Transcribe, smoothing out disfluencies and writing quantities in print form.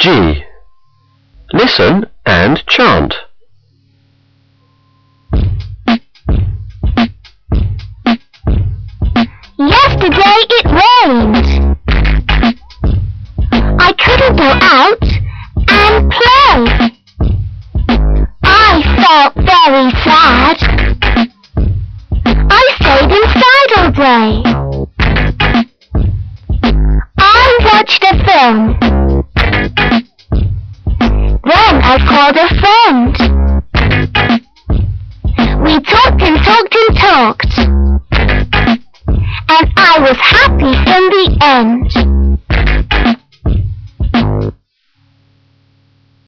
G. Listen and chant. Yesterday it rained. I couldn't go out and play. I felt very sad. I stayed inside all day. I watched a film.